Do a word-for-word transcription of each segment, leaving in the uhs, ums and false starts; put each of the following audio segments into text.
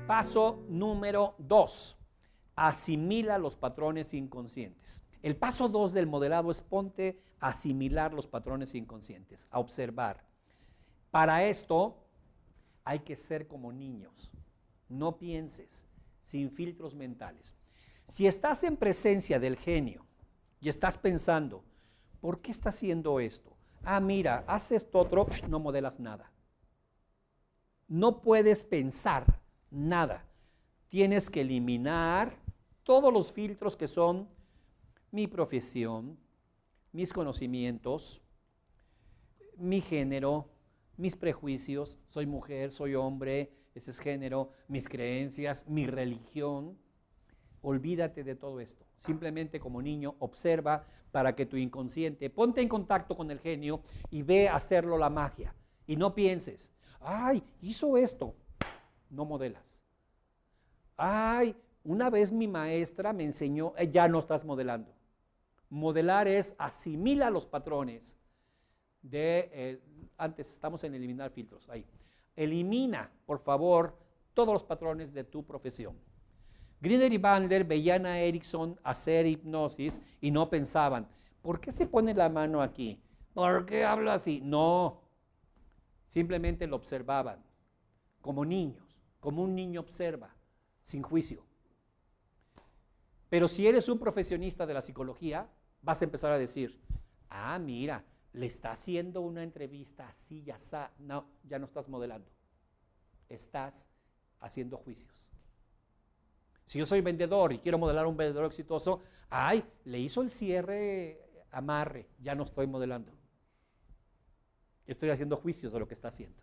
Paso número dos, asimila los patrones inconscientes. El paso dos del modelado es ponte a asimilar los patrones inconscientes, a observar. Para esto hay que ser como niños, no pienses, sin filtros mentales. Si estás en presencia del genio y estás pensando, ¿por qué está haciendo esto? Ah, mira, haces esto otro, no modelas nada. No puedes pensar nada. Tienes que eliminar todos los filtros que son mi profesión, mis conocimientos, mi género, mis prejuicios, soy mujer, soy hombre, ese es género, mis creencias, mi religión. Olvídate de todo esto. Simplemente como niño observa para que tu inconsciente, ponte en contacto con el genio y ve a hacerlo la magia. Y no pienses, ay, hizo esto. No modelas. Ay, una vez mi maestra me enseñó, eh, ya no estás modelando. Modelar es asimila los patrones de, eh, antes estamos en eliminar filtros, ahí. Elimina, por favor, todos los patrones de tu profesión. Grinder y Bandler veían a Erickson hacer hipnosis y no pensaban, ¿por qué se pone la mano aquí? ¿Por qué habla así? No, simplemente lo observaban, como niños, como un niño observa, sin juicio. Pero si eres un profesionista de la psicología, vas a empezar a decir, ah, mira, le está haciendo una entrevista así, ya está. No, ya no estás modelando. Estás haciendo juicios. Si yo soy vendedor y quiero modelar a un vendedor exitoso, ay, le hizo el cierre amarre, ya no estoy modelando. Estoy haciendo juicios de lo que está haciendo.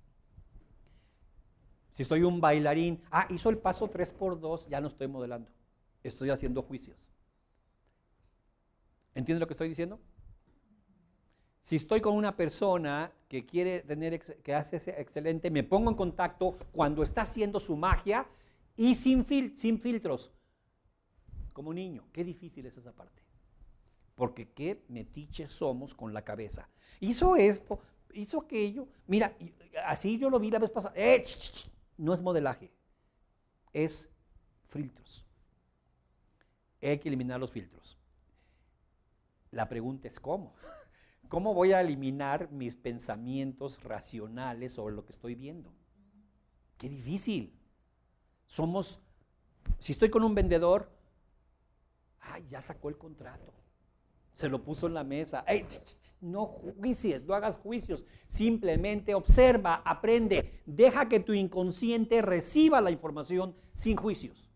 Si soy un bailarín, ah, hizo el paso tres por dos, ya no estoy modelando. Estoy haciendo juicios. ¿Entiendes lo que estoy diciendo? Si estoy con una persona que quiere tener, que hace excelente, me pongo en contacto cuando está haciendo su magia y sin, fil, sin filtros. Como niño, qué difícil es esa parte. Porque qué metiches somos con la cabeza. Hizo esto, hizo aquello. Mira, así yo lo vi la vez pasada. Eh, ch, ch, ch. No es modelaje, es filtros. Hay que eliminar los filtros. La pregunta es ¿cómo? ¿Cómo voy a eliminar mis pensamientos racionales sobre lo que estoy viendo? ¡Qué difícil! Somos, si estoy con un vendedor, ¡ay, ya sacó el contrato! Se lo puso en la mesa. ¡Ey, ch, ch, ch! No juicies, no hagas juicios. Simplemente observa, aprende. Deja que tu inconsciente reciba la información sin juicios.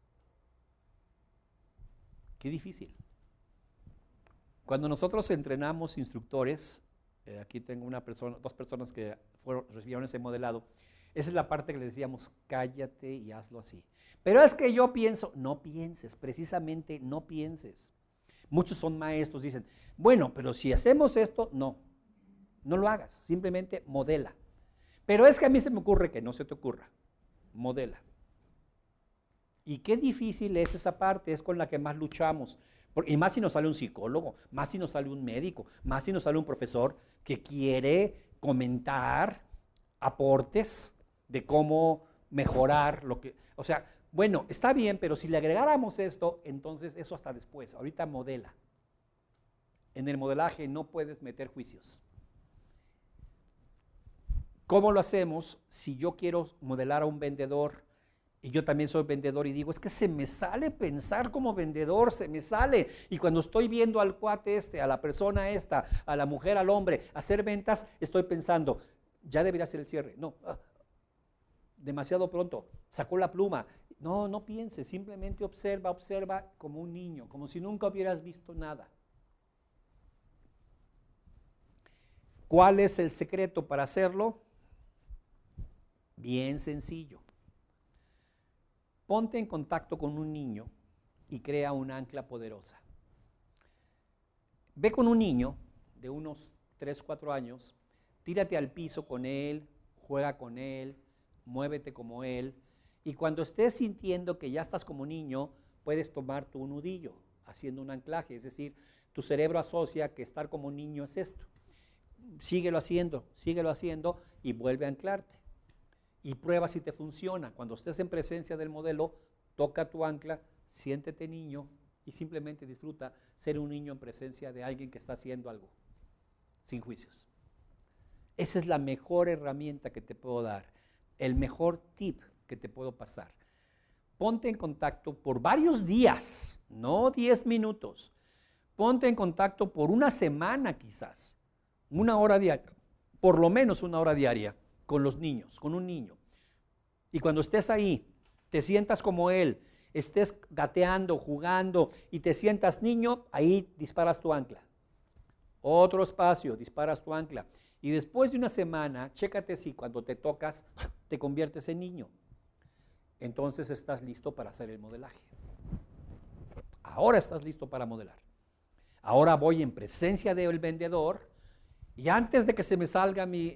¡Qué difícil! Cuando nosotros entrenamos instructores, eh, aquí tengo una persona, dos personas que fueron, recibieron ese modelado, esa es la parte que les decíamos, cállate y hazlo así. Pero es que yo pienso, no pienses, precisamente no pienses. Muchos son maestros, dicen, bueno, pero si hacemos esto, no, no lo hagas, simplemente modela. Pero es que a mí se me ocurre que no se te ocurra, modela. Y qué difícil es esa parte, es con la que más luchamos. Y más si nos sale un psicólogo, más si nos sale un médico, más si nos sale un profesor que quiere comentar aportes de cómo mejorar lo que... O sea, bueno, está bien, pero si le agregáramos esto, entonces eso hasta después. Ahorita modela. En el modelaje no puedes meter juicios. ¿Cómo lo hacemos si yo quiero modelar a un vendedor? Y yo también soy vendedor y digo, es que se me sale pensar como vendedor, se me sale. Y cuando estoy viendo al cuate este, a la persona esta, a la mujer, al hombre, hacer ventas, estoy pensando, ya debería ser el cierre. No, ah, demasiado pronto, sacó la pluma. No, no pienses, simplemente observa, observa como un niño, como si nunca hubieras visto nada. ¿Cuál es el secreto para hacerlo? Bien sencillo. Ponte en contacto con un niño y crea un ancla poderosa. Ve con un niño de unos tres, cuatro años, tírate al piso con él, juega con él, muévete como él, y cuando estés sintiendo que ya estás como niño, puedes tomar tu nudillo, haciendo un anclaje, es decir, tu cerebro asocia que estar como niño es esto. Síguelo haciendo, síguelo haciendo y vuelve a anclarte. y prueba si te funciona. Cuando estés en presencia del modelo, toca tu ancla, siéntete niño y simplemente disfruta ser un niño en presencia de alguien que está haciendo algo, sin juicios. Esa es la mejor herramienta que te puedo dar, el mejor tip que te puedo pasar. Ponte en contacto por varios días, no diez minutos. Ponte en contacto por una semana quizás, una hora diaria, por lo menos una hora diaria con los niños, con un niño. Y cuando estés ahí, te sientas como él, estés gateando, jugando y te sientas niño, ahí disparas tu ancla. Otro espacio, disparas tu ancla. Y después de una semana, chécate si cuando te tocas, te conviertes en niño. Entonces estás listo para hacer el modelaje. Ahora estás listo para modelar. Ahora voy en presencia del vendedor y antes de que se me salga mi...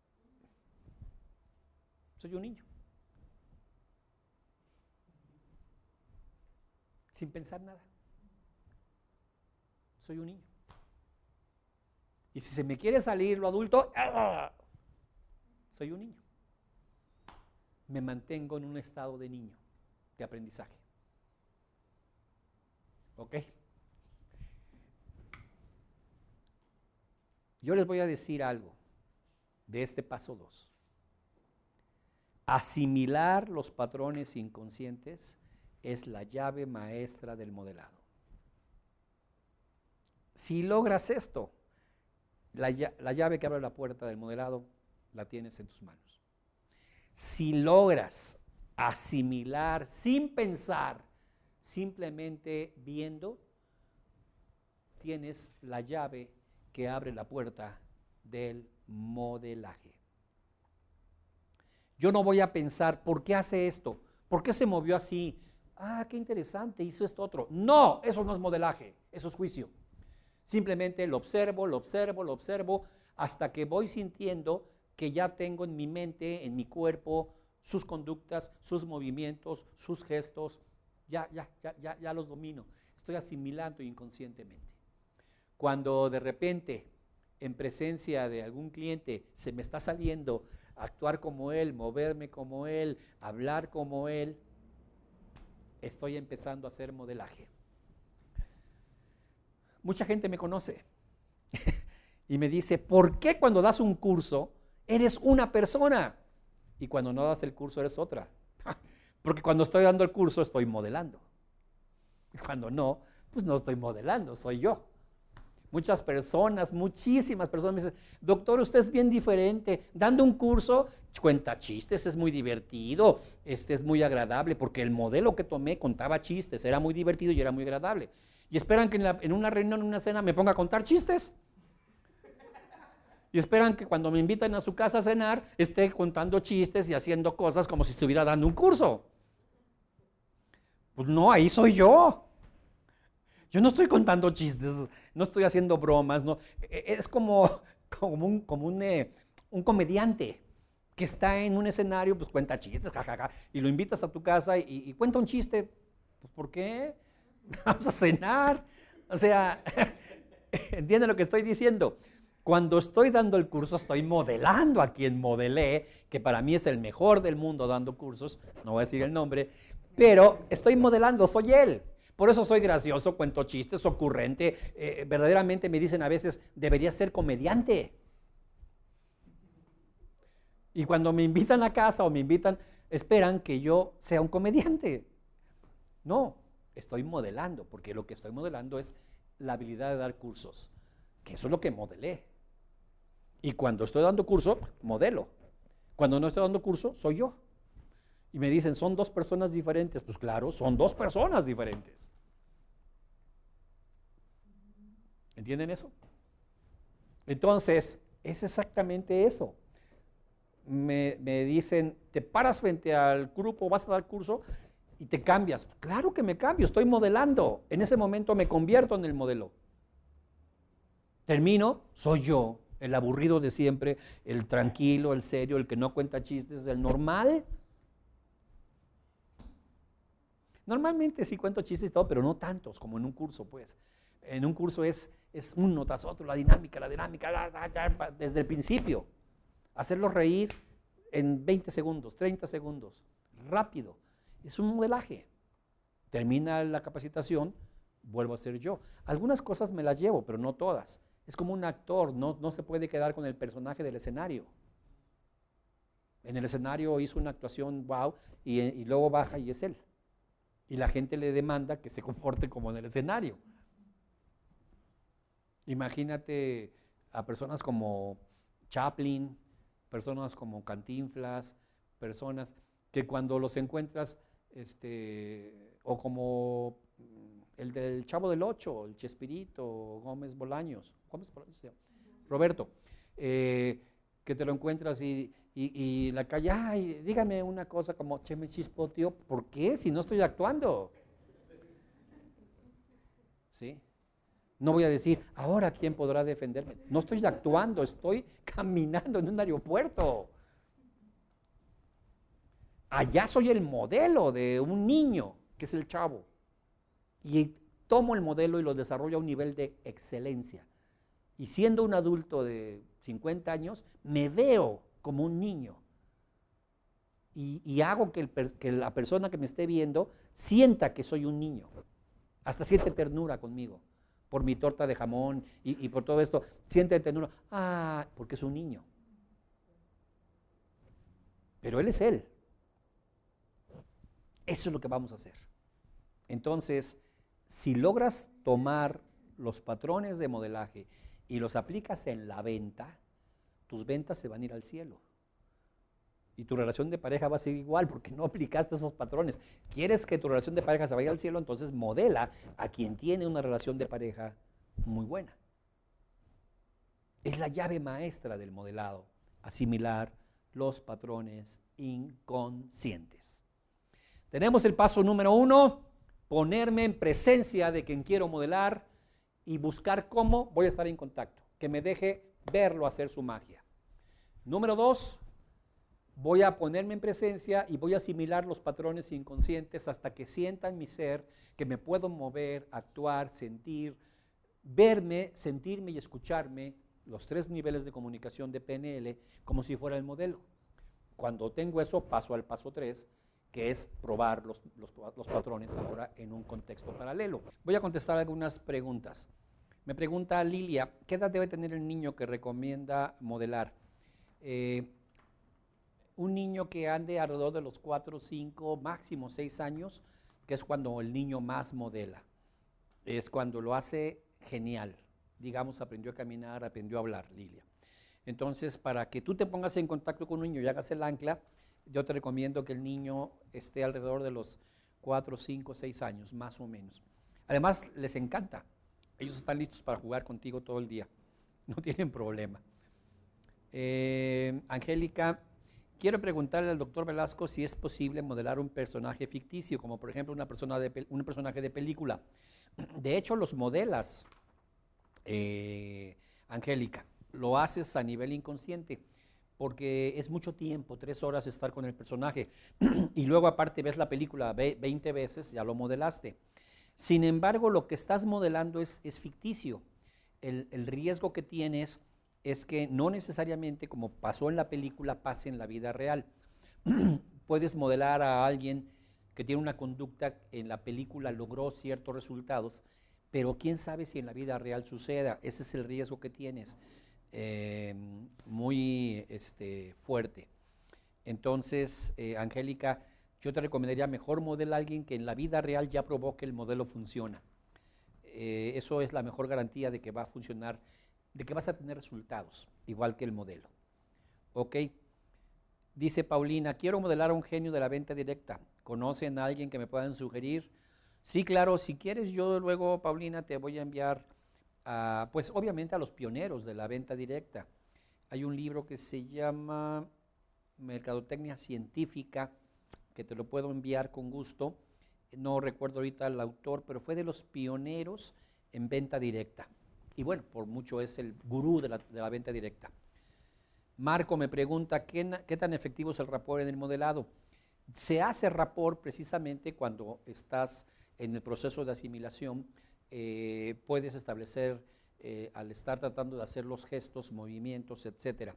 Soy un niño. Sin pensar nada. Soy un niño. Y si se me quiere salir lo adulto, ¡ah! Soy un niño. Me mantengo en un estado de niño, de aprendizaje. ¿Ok? Yo les voy a decir algo de este paso dos. Asimilar los patrones inconscientes es la llave maestra del modelado. Si logras esto, la, la llave que abre la puerta del modelado la tienes en tus manos. Si logras asimilar sin pensar, simplemente viendo, tienes la llave que abre la puerta del modelaje. Yo no voy a pensar, ¿por qué hace esto? ¿Por qué se movió así? Ah, qué interesante, hizo esto otro. No, eso no es modelaje, eso es juicio. Simplemente lo observo, lo observo, lo observo, hasta que voy sintiendo que ya tengo en mi mente, en mi cuerpo, sus conductas, sus movimientos, sus gestos, ya, ya, ya, ya, ya los domino. Estoy asimilando inconscientemente. Cuando de repente, en presencia de algún cliente, se me está saliendo actuar como él, moverme como él, hablar como él, estoy empezando a hacer modelaje. Mucha gente me conoce y me dice, ¿por qué cuando das un curso eres una persona y cuando no das el curso eres otra? Porque cuando estoy dando el curso estoy modelando. Y cuando no, pues no estoy modelando, soy yo. Muchas personas, muchísimas personas me dicen, doctor, usted es bien diferente, dando un curso, cuenta chistes, es muy divertido, este es muy agradable, porque el modelo que tomé contaba chistes, era muy divertido y era muy agradable. Y esperan que en, la, en una reunión, en una cena, me ponga a contar chistes. Y esperan que cuando me invitan a su casa a cenar, esté contando chistes y haciendo cosas como si estuviera dando un curso. Pues no, ahí soy yo. Yo no estoy contando chistes, no estoy haciendo bromas, no. Es como, como, un, como un, eh, un comediante que está en un escenario, pues cuenta chistes, jajaja, ja, ja, y lo invitas a tu casa y, y cuenta un chiste. Pues ¿por qué? Vamos a cenar. O sea, ¿entienden lo que estoy diciendo? Cuando estoy dando el curso, estoy modelando a quien modelé, que para mí es el mejor del mundo dando cursos, no voy a decir el nombre, pero estoy modelando, soy él. Por eso soy gracioso, cuento chistes, ocurrente. Eh, verdaderamente me dicen a veces, deberías ser comediante. Y cuando me invitan a casa o me invitan, esperan que yo sea un comediante. No, estoy modelando, porque lo que estoy modelando es la habilidad de dar cursos, que eso es lo que modelé. Y cuando estoy dando curso, modelo. Cuando no estoy dando curso, soy yo. Y me dicen, son dos personas diferentes. Pues claro, son dos personas diferentes. ¿Entienden eso? Entonces, es exactamente eso. Me, me dicen, te paras frente al grupo, vas a dar curso y te cambias. Claro que me cambio, estoy modelando. En ese momento me convierto en el modelo. Termino, soy yo, el aburrido de siempre, el tranquilo, el serio, el que no cuenta chistes, el normal. Normalmente sí cuento chistes y todo, pero no tantos como en un curso, pues. En un curso es, es uno tras otro, la dinámica, la dinámica, la, la, la, desde el principio. Hacerlos reír en veinte segundos, treinta segundos, rápido. Es un modelaje. Termina la capacitación, vuelvo a ser yo. Algunas cosas me las llevo, pero no todas. Es como un actor, no, no se puede quedar con el personaje del escenario. En el escenario hizo una actuación, wow, y, y luego baja y es él. Y la gente le demanda que se comporte como en el escenario. Imagínate a personas como Chaplin, personas como Cantinflas, personas que cuando los encuentras, este, o como el del Chavo del Ocho, el Chespirito, Gómez Bolaños, Gómez Bolaños, Roberto, eh, que te lo encuentras y, y, y la calle, ay, dígame una cosa como, che, me chispoteó, ¿por qué? Si no estoy actuando. ¿Sí? No voy a decir, ahora ¿quién podrá defenderme? No estoy actuando, estoy caminando en un aeropuerto. Allá soy el modelo de un niño, que es el Chavo. Y tomo el modelo y lo desarrollo a un nivel de excelencia. Y siendo un adulto de cincuenta años, me veo como un niño. Y, y hago que, el, que la persona que me esté viendo sienta que soy un niño. Hasta siente ternura conmigo. Por mi torta de jamón y, y por todo esto, siente ternura. Ah, porque es un niño. Pero él es él. Eso es lo que vamos a hacer. Entonces, si logras tomar los patrones de modelaje y los aplicas en la venta, tus ventas se van a ir al cielo. Y tu relación de pareja va a ser igual porque no aplicaste esos patrones. ¿Quieres que tu relación de pareja se vaya al cielo? Entonces modela a quien tiene una relación de pareja muy buena. Es la llave maestra del modelado, asimilar los patrones inconscientes. Tenemos el paso número uno, ponerme en presencia de quien quiero modelar y buscar cómo voy a estar en contacto, que me deje verlo hacer su magia. Número dos, voy a ponerme en presencia y voy a asimilar los patrones inconscientes hasta que sienta en mi ser que me puedo mover, actuar, sentir, verme, sentirme y escucharme, los tres niveles de comunicación de P N L, como si fuera el modelo. Cuando tengo eso, paso al paso tres, que es probar los, los, los patrones ahora en un contexto paralelo. Voy a contestar algunas preguntas. Me pregunta Lilia, ¿qué edad debe tener el niño que recomienda modelar? Eh, un niño que ande alrededor de los cuatro, cinco, máximo seis años, que es cuando el niño más modela. Es cuando lo hace genial. Digamos, aprendió a caminar, aprendió a hablar, Lilia. Entonces, para que tú te pongas en contacto con un niño y hagas el ancla, yo te recomiendo que el niño esté alrededor de los cuatro, cinco, seis años, más o menos. Además, les encanta. Ellos están listos para jugar contigo todo el día. No tienen problema. Eh, Angélica, quiero preguntarle al doctor Velasco si es posible modelar un personaje ficticio, como por ejemplo una persona de, un personaje de película. De hecho, los modelas, eh, Angélica, lo haces a nivel inconsciente, porque es mucho tiempo, tres horas estar con el personaje, y luego aparte ves la película veinte veces, ya lo modelaste. Sin embargo, lo que estás modelando es, es ficticio. El, el riesgo que tienes es que no necesariamente, como pasó en la película, pase en la vida real. Puedes modelar a alguien que tiene una conducta, en la película logró ciertos resultados, pero quién sabe si en la vida real suceda. Ese es el riesgo que tienes, eh, muy este, fuerte. Entonces, eh, Angélica, yo te recomendaría mejor modelar a alguien que en la vida real ya probó que el modelo funciona. Eh, eso es la mejor garantía de que va a funcionar, de que vas a tener resultados, igual que el modelo. Ok. Dice Paulina, quiero modelar a un genio de la venta directa. ¿Conocen a alguien que me puedan sugerir? Sí, claro, si quieres yo luego, Paulina, te voy a enviar, a, pues obviamente a los pioneros de la venta directa. Hay un libro que se llama Mercadotecnia Científica, que te lo puedo enviar con gusto. No recuerdo ahorita el autor, pero fue de los pioneros en venta directa. Y bueno, por mucho es el gurú de la, de la venta directa. Marco me pregunta, ¿qué, ¿qué tan efectivo es el rapport en el modelado? Se hace rapport precisamente cuando estás en el proceso de asimilación, eh, puedes establecer, eh, al estar tratando de hacer los gestos, movimientos, etcétera,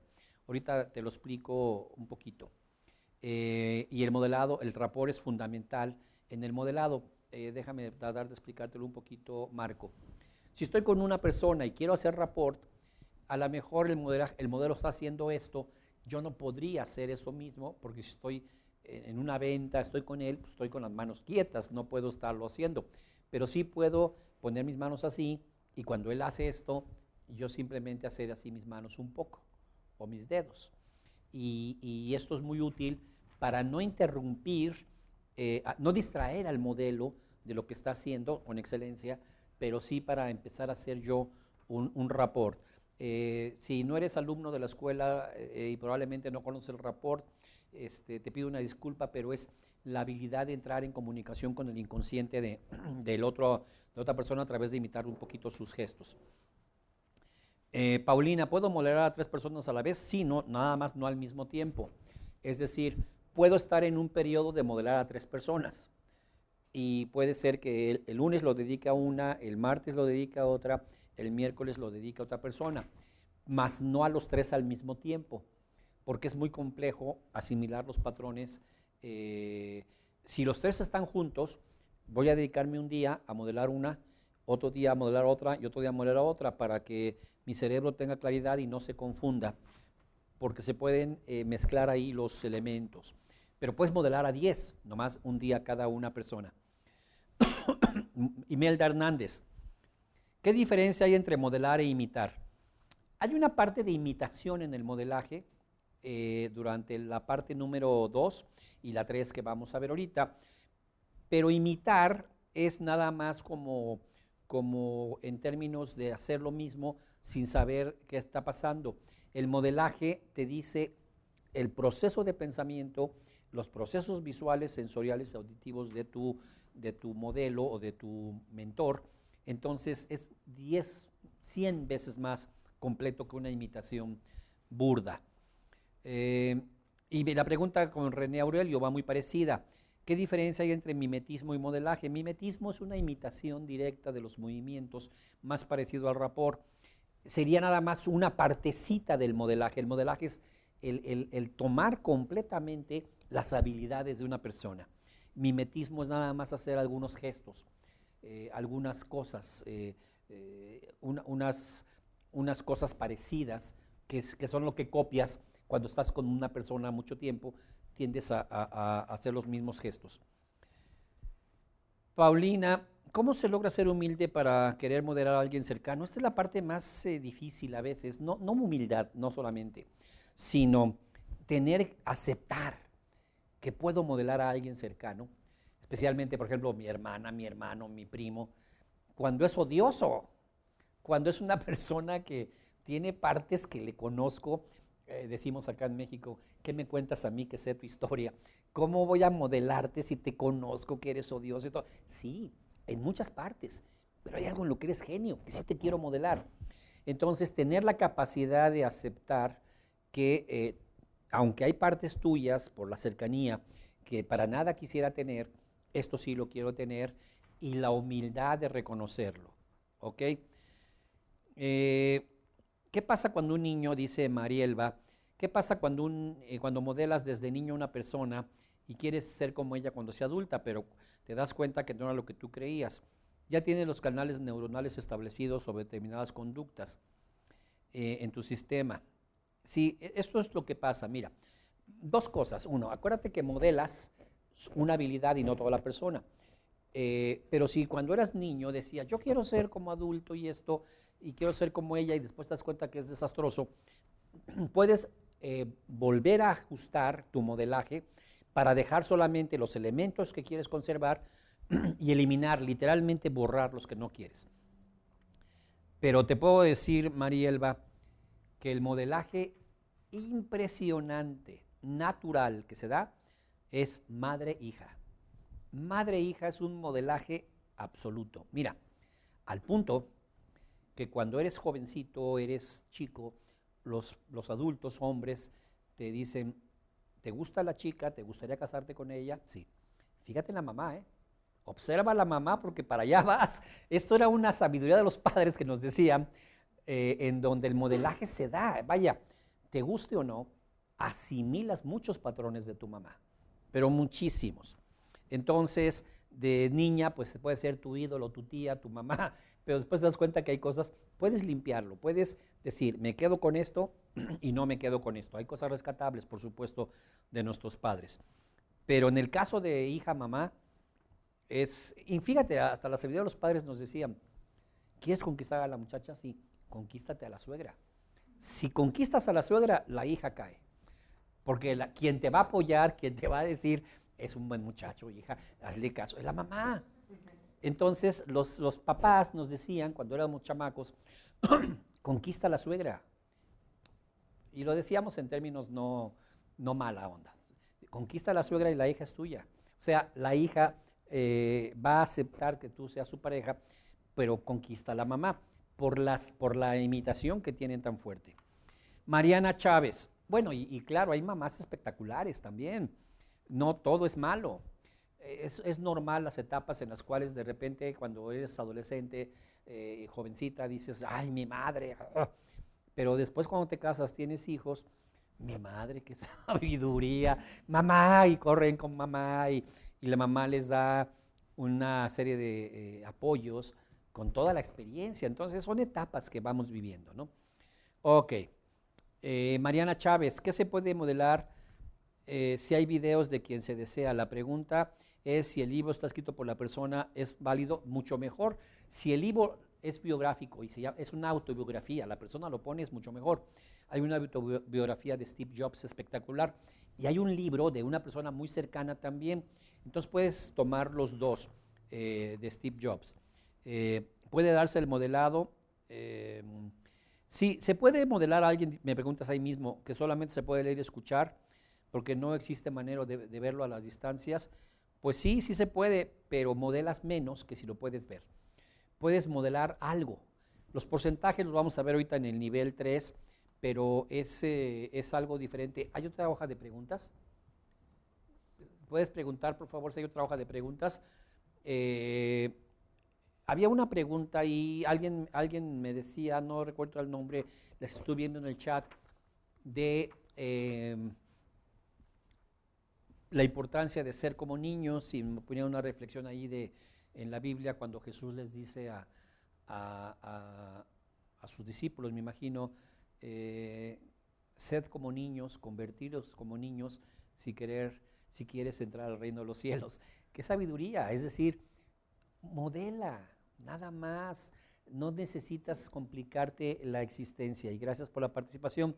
Ahorita te lo explico un poquito. Eh, y el modelado, el rapport es fundamental en el modelado. Eh, déjame tratar de explicártelo un poquito, Marco. Si estoy con una persona y quiero hacer rapport, a lo mejor el, modela, el modelo está haciendo esto, yo no podría hacer eso mismo, porque si estoy en una venta, estoy con él, pues estoy con las manos quietas, no puedo estarlo haciendo. Pero sí puedo poner mis manos así, y cuando él hace esto, yo simplemente hacer así mis manos un poco, o mis dedos. Y, y esto es muy útil para no interrumpir, eh, no distraer al modelo de lo que está haciendo con excelencia, pero sí para empezar a hacer yo un, un rapport. Eh, si no eres alumno de la escuela eh, y probablemente no conoces el rapport, este, te pido una disculpa, pero es la habilidad de entrar en comunicación con el inconsciente de, del otro, de otra persona a través de imitar un poquito sus gestos. Eh, Paulina, ¿puedo modelar a tres personas a la vez? Sí, no, nada más no al mismo tiempo. Es decir, puedo estar en un periodo de modelar a tres personas y puede ser que el, el lunes lo dedique a una, el martes lo dedique a otra, el miércoles lo dedique a otra persona, mas no a los tres al mismo tiempo, porque es muy complejo asimilar los patrones. Eh, si los tres están juntos, voy a dedicarme un día a modelar una, otro día a modelar otra y otro día a modelar otra para que mi cerebro tenga claridad y no se confunda, porque se pueden eh, mezclar ahí los elementos. Pero puedes modelar a diez, nomás un día cada una persona. Imelda Hernández, ¿qué diferencia hay entre modelar e imitar? Hay una parte de imitación en el modelaje eh, durante la parte número dos y la tres que vamos a ver ahorita, pero imitar es nada más como, como en términos de hacer lo mismo sin saber qué está pasando. El modelaje te dice el proceso de pensamiento, los procesos visuales, sensoriales, auditivos de tu, de tu modelo o de tu mentor. Entonces es diez, cien veces más completo que una imitación burda. Eh, y la pregunta con René Aurelio va muy parecida. ¿Qué diferencia hay entre mimetismo y modelaje? Mimetismo es una imitación directa de los movimientos, más parecido al rapport. Sería nada más una partecita del modelaje. El modelaje es el, el, el tomar completamente las habilidades de una persona. Mimetismo es nada más hacer algunos gestos, eh, algunas cosas, eh, eh, una, unas, unas cosas parecidas, que, es, que son lo que copias cuando estás con una persona mucho tiempo, tiendes a, a, a hacer los mismos gestos. Paulina, ¿cómo se logra ser humilde para querer modelar a alguien cercano? Esta es la parte más eh, difícil a veces, no, no humildad, no solamente, sino tener, aceptar que puedo modelar a alguien cercano, especialmente, por ejemplo, mi hermana, mi hermano, mi primo, cuando es odioso, cuando es una persona que tiene partes que le conozco. Eh, decimos acá en México, ¿qué me cuentas a mí que sé tu historia? ¿Cómo voy a modelarte si te conozco que eres odioso y todo? Sí, en muchas partes, pero hay algo en lo que eres genio, que sí te quiero modelar. Entonces, tener la capacidad de aceptar que, eh, aunque hay partes tuyas por la cercanía que para nada quisiera tener, esto sí lo quiero tener, y la humildad de reconocerlo, ¿ok? Eh, ¿Qué pasa cuando un niño, dice Marielba, qué pasa cuando, un, eh, cuando modelas desde niño a una persona y quieres ser como ella cuando sea adulta, pero te das cuenta que no era lo que tú creías? Ya tienes los canales neuronales establecidos sobre determinadas conductas eh, en tu sistema. Sí, esto es lo que pasa. Mira, dos cosas. Uno, acuérdate que modelas una habilidad y no toda la persona. Eh, pero si cuando eras niño decías, yo quiero ser como adulto y esto, y quiero ser como ella, y después te das cuenta que es desastroso, puedes eh, volver a ajustar tu modelaje para dejar solamente los elementos que quieres conservar y eliminar, literalmente borrar los que no quieres. Pero te puedo decir, Marielba, que el modelaje impresionante, natural que se da, es madre-hija. Madre-hija es un modelaje absoluto. Mira, al punto que cuando eres jovencito, eres chico, los, los adultos, hombres, te dicen, ¿te gusta la chica? ¿Te gustaría casarte con ella? Sí. Fíjate en la mamá, ¿eh? Observa a la mamá porque para allá vas. Esto era una sabiduría de los padres que nos decían, eh, en donde el modelaje se da. Vaya, te guste o no, asimilas muchos patrones de tu mamá, pero muchísimos. Entonces, de niña, pues puede ser tu ídolo, tu tía, tu mamá, pero después te das cuenta que hay cosas, puedes limpiarlo, puedes decir, me quedo con esto y no me quedo con esto. Hay cosas rescatables, por supuesto, de nuestros padres. Pero en el caso de hija, mamá, es, y fíjate, hasta la sabiduría de los padres nos decían, ¿quieres conquistar a la muchacha? Sí, conquístate a la suegra. Si conquistas a la suegra, la hija cae. Porque la, quien te va a apoyar, quien te va a decir, es un buen muchacho, hija, hazle caso, es la mamá. Entonces, los, los papás nos decían, cuando éramos chamacos, conquista a la suegra. Y lo decíamos en términos no, no mala onda. Conquista a la suegra y la hija es tuya. O sea, la hija eh, va a aceptar que tú seas su pareja, pero conquista a la mamá por, las, por la imitación que tienen tan fuerte. Mariana Chávez. Bueno, y, y claro, hay mamás espectaculares también. No todo es malo. Es, es normal las etapas en las cuales de repente cuando eres adolescente, eh, jovencita, dices, ay, mi madre. Pero después cuando te casas, tienes hijos, mi madre, qué sabiduría, mamá, y corren con mamá, y, y la mamá les da una serie de eh, apoyos con toda la experiencia. Entonces son etapas que vamos viviendo, ¿no? Ok. Eh, Mariana Chávez, ¿qué se puede modelar eh, si hay videos de quien se desea? La pregunta es si el libro está escrito por la persona, es válido, mucho mejor. Si el libro es biográfico y se llama, es una autobiografía, la persona lo pone, es mucho mejor. Hay una autobiografía de Steve Jobs espectacular y hay un libro de una persona muy cercana también. Entonces puedes tomar los dos eh, de Steve Jobs. Eh, puede darse el modelado. Eh, sí, se puede modelar a alguien, me preguntas ahí mismo, que solamente se puede leer y escuchar, porque no existe manera de, de verlo a las distancias. Pues sí, sí se puede, pero modelas menos que si lo puedes ver. Puedes modelar algo. Los porcentajes los vamos a ver ahorita en el nivel tres, pero es, eh, es algo diferente. ¿Hay otra hoja de preguntas? ¿Puedes preguntar, por favor, si hay otra hoja de preguntas? Eh, había una pregunta y alguien, alguien me decía, no recuerdo el nombre, les estoy viendo en el chat, de... Eh, la importancia de ser como niños, y me ponía una reflexión ahí de, en la Biblia cuando Jesús les dice a, a, a, a sus discípulos, me imagino, eh, sed como niños, convertiros como niños si, querer, si quieres entrar al reino de los cielos. ¡Qué sabiduría! Es decir, modela, nada más, no necesitas complicarte la existencia. Y gracias por la participación.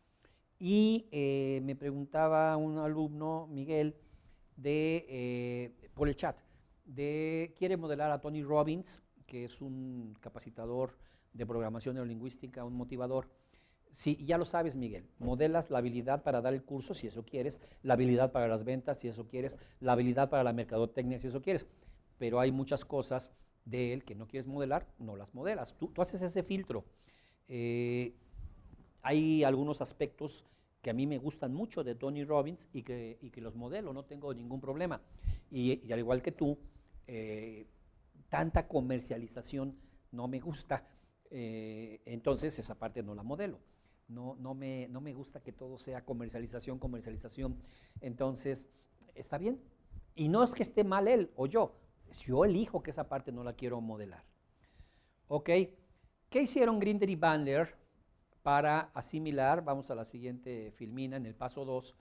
Y eh, me preguntaba un alumno, Miguel, de, eh, por el chat, de, quiere modelar a Tony Robbins, que es un capacitador de programación neurolingüística, un motivador. Sí, ya lo sabes, Miguel, modelas la habilidad para dar el curso, si eso quieres, la habilidad para las ventas, si eso quieres, la habilidad para la mercadotecnia, si eso quieres, pero hay muchas cosas de él que no quieres modelar, no las modelas. Tú, tú haces ese filtro. Eh, Hay algunos aspectos que a mí me gustan mucho de Tony Robbins y que, y que los modelo, no tengo ningún problema. Y, y al igual que tú, eh, tanta comercialización no me gusta, eh, entonces esa parte no la modelo. No, no, me, no me gusta que todo sea comercialización, comercialización. Entonces, está bien. Y no es que esté mal él o yo, yo elijo que esa parte no la quiero modelar. ¿Ok? ¿Qué hicieron Grinder y Bandler para asimilar, vamos a la siguiente filmina, en el paso dos,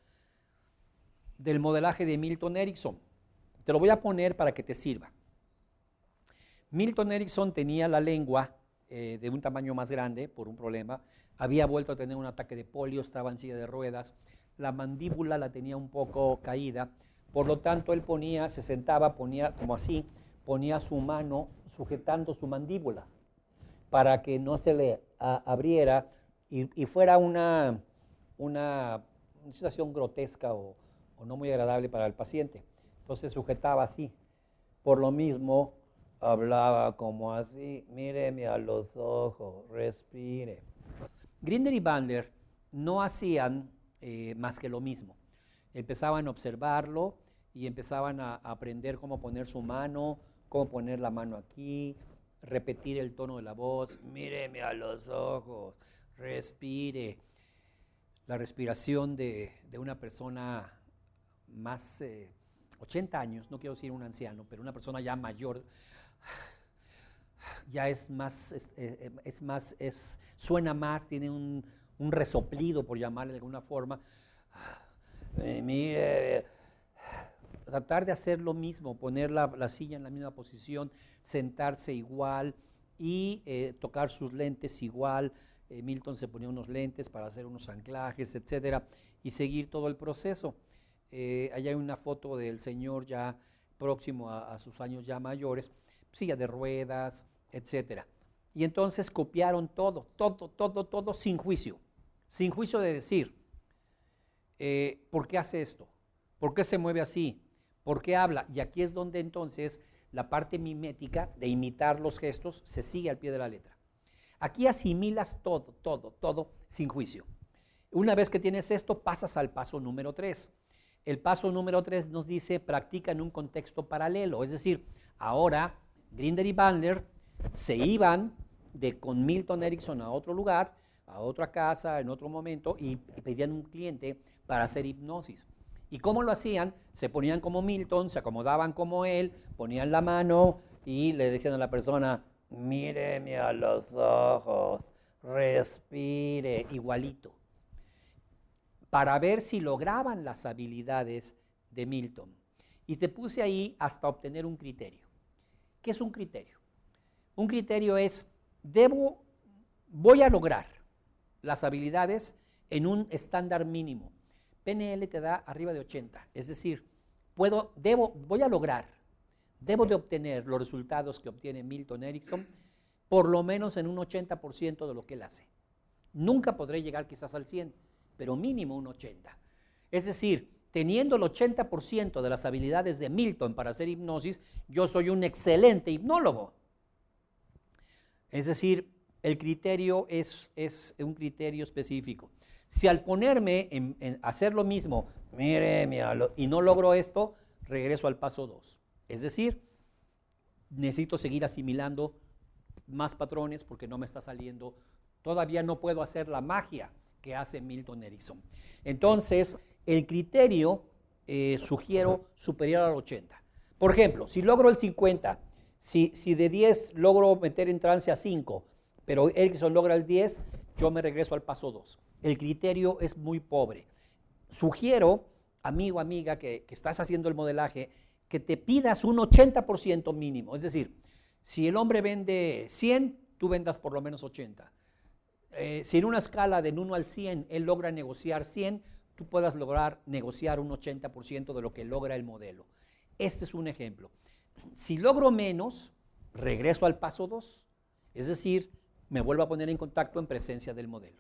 del modelaje de Milton Erickson? Te lo voy a poner para que te sirva. Milton Erickson tenía la lengua eh, de un tamaño más grande por un problema, había vuelto a tener un ataque de polio, estaba en silla de ruedas, la mandíbula la tenía un poco caída, por lo tanto él ponía, se sentaba, ponía como así, ponía su mano sujetando su mandíbula para que no se le a, abriera y, y fuera una, una, una situación grotesca o, o no muy agradable para el paciente. Entonces sujetaba así. Por lo mismo, hablaba como así, míreme a los ojos, respire. Grinder y Bandler no hacían eh, más que lo mismo. Empezaban a observarlo y empezaban a, a aprender cómo poner su mano, cómo poner la mano aquí, repetir el tono de la voz, míreme a los ojos, respire. la respiración de, de una persona más eh, ochenta años, no quiero decir un anciano, pero una persona ya mayor, ya es más, es, es más, es, suena más, tiene un, un resoplido, por llamarle de alguna forma. Eh, mire, tratar de hacer lo mismo, poner la, la silla en la misma posición, sentarse igual y eh, tocar sus lentes igual. Eh, Milton se ponía unos lentes para hacer unos anclajes, etcétera, y seguir todo el proceso. Eh, allá hay una foto del señor ya próximo a, a sus años ya mayores, silla de ruedas, etcétera. Y entonces copiaron todo, todo, todo, todo sin juicio, sin juicio de decir, eh, ¿por qué hace esto? ¿Por qué se mueve así? ¿Por qué habla? Y aquí es donde entonces la parte mimética de imitar los gestos se sigue al pie de la letra. Aquí asimilas todo, todo, todo sin juicio. Una vez que tienes esto, pasas al paso número tres. El paso número tres nos dice, practica en un contexto paralelo. Es decir, ahora Grinder y Bandler se iban de, con Milton Erickson a otro lugar, a otra casa, en otro momento, y, y pedían un cliente para hacer hipnosis. ¿Y cómo lo hacían? Se ponían como Milton, se acomodaban como él, ponían la mano y le decían a la persona, míreme a los ojos, respire, igualito, para ver si lograban las habilidades de Milton. Y te puse ahí hasta obtener un criterio. ¿Qué es un criterio? Un criterio es, debo, voy a lograr las habilidades en un estándar mínimo. P N L te da arriba de ochenta, es decir, puedo, debo, voy a lograr, debo de obtener los resultados que obtiene Milton Erickson, por lo menos en un ochenta por ciento de lo que él hace. Nunca podré llegar quizás al cien, pero mínimo un ochenta. Es decir, teniendo el ochenta por ciento de las habilidades de Milton para hacer hipnosis, yo soy un excelente hipnólogo. Es decir, el criterio es, es un criterio específico. Si al ponerme en, en hacer lo mismo, mire, míralo, y no logro esto, regreso al paso dos. Es decir, necesito seguir asimilando más patrones porque no me está saliendo, todavía no puedo hacer la magia que hace Milton Erickson. Entonces, el criterio eh, sugiero superior al ochenta. Por ejemplo, si logro el cincuenta, si, si de diez logro meter en trance a cinco, pero Erickson logra el diez, yo me regreso al paso dos. El criterio es muy pobre. Sugiero, amigo, amiga, que, que estás haciendo el modelaje, que te pidas un ochenta por ciento mínimo. Es decir, si el hombre vende cien, tú vendas por lo menos ochenta. Eh, si en una escala del uno al cien él logra negociar cien, tú puedas lograr negociar un ochenta por ciento de lo que logra el modelo. Este es un ejemplo. Si logro menos, regreso al paso dos, es decir, me vuelvo a poner en contacto en presencia del modelo.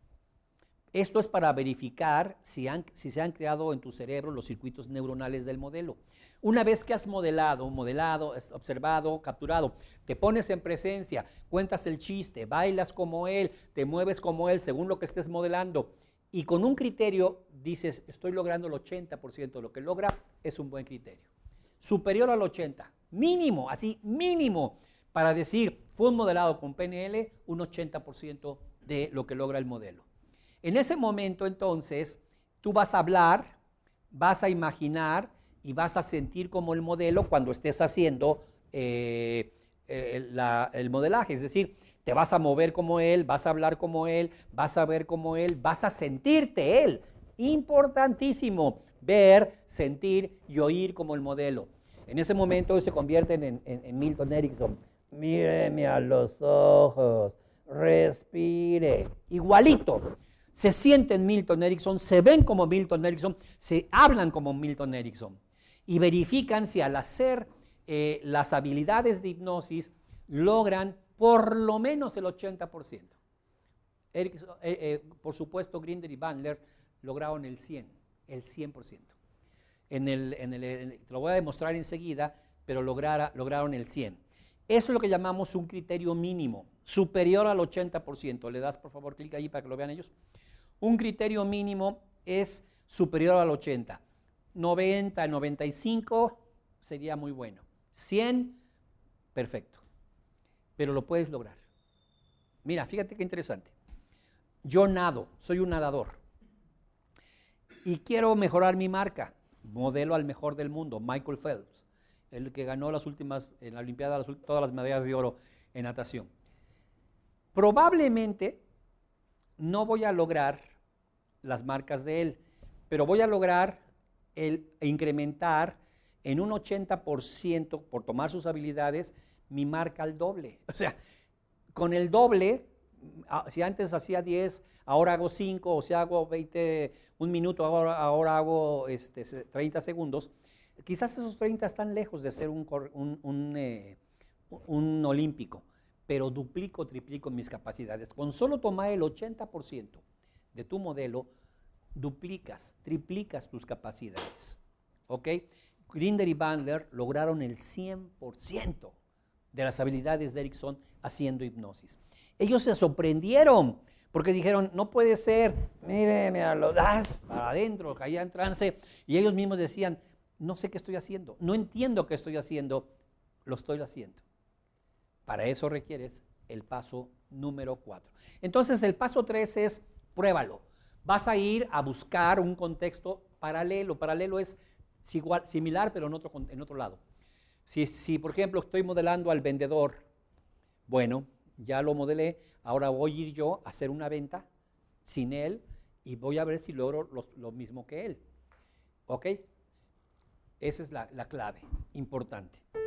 Esto es para verificar si, han, si se han creado en tu cerebro los circuitos neuronales del modelo. Una vez que has modelado, modelado, observado, capturado, te pones en presencia, cuentas el chiste, bailas como él, te mueves como él, según lo que estés modelando, y con un criterio dices, estoy logrando el ochenta por ciento de lo que logra, es un buen criterio. Superior al ochenta, mínimo, así, mínimo, para decir, fue un modelado con P N L, un ochenta por ciento de lo que logra el modelo. En ese momento, entonces, tú vas a hablar, vas a imaginar y vas a sentir como el modelo cuando estés haciendo eh, eh, la, el modelaje. Es decir, te vas a mover como él, vas a hablar como él, vas a ver como él, vas a sentirte él. Importantísimo, ver, sentir y oír como el modelo. En ese momento se convierten en, en, en Milton Erickson. Míreme a los ojos, respire. Igualito. Se sienten Milton Erickson, se ven como Milton Erickson, se hablan como Milton Erickson y verifican si al hacer eh, las habilidades de hipnosis logran por lo menos el ochenta por ciento. Erickson, eh, eh, por supuesto, Grinder y Bandler lograron el cien, el cien por ciento. En el, en el, en el, te lo voy a demostrar enseguida, pero lograra, lograron el cien. Eso es lo que llamamos un criterio mínimo, superior al ochenta por ciento. Le das, por favor, clic ahí para que lo vean ellos. Un criterio mínimo es superior al ochenta. noventa, noventa y cinco sería muy bueno. cien, perfecto. Pero lo puedes lograr. Mira, fíjate qué interesante. Yo nado, soy un nadador. y quiero mejorar mi marca. Modelo al mejor del mundo, Michael Phelps, el que ganó las últimas, en la Olimpiada, las, todas las medallas de oro en natación. Probablemente no voy a lograr las marcas de él, pero voy a lograr el incrementar en un ochenta por ciento, por tomar sus habilidades, mi marca al doble. O sea, con el doble, si antes hacía diez, ahora hago cinco, o si hago veinte, un minuto, ahora, ahora hago este, treinta segundos. Quizás esos treinta están lejos de ser un, un, un, eh, un olímpico, pero duplico, triplico mis capacidades. Con solo tomar el ochenta por ciento de tu modelo, duplicas, triplicas tus capacidades. ¿Ok? Grinder y Bandler lograron el cien por ciento de las habilidades de Erickson haciendo hipnosis. Ellos se sorprendieron porque dijeron, no puede ser, mire, mira, lo das para adentro, caía en trance, y ellos mismos decían, no sé qué estoy haciendo, no entiendo qué estoy haciendo, lo estoy haciendo. Para eso requieres el paso número cuatro. Entonces el paso tres es, pruébalo. Vas a ir a buscar un contexto paralelo. Paralelo es igual, similar, pero en otro, en otro lado. Si, si, por ejemplo, estoy modelando al vendedor, bueno, ya lo modelé, ahora voy a ir yo a hacer una venta sin él y voy a ver si logro lo, lo mismo que él. ¿Ok? Esa es la, la clave importante.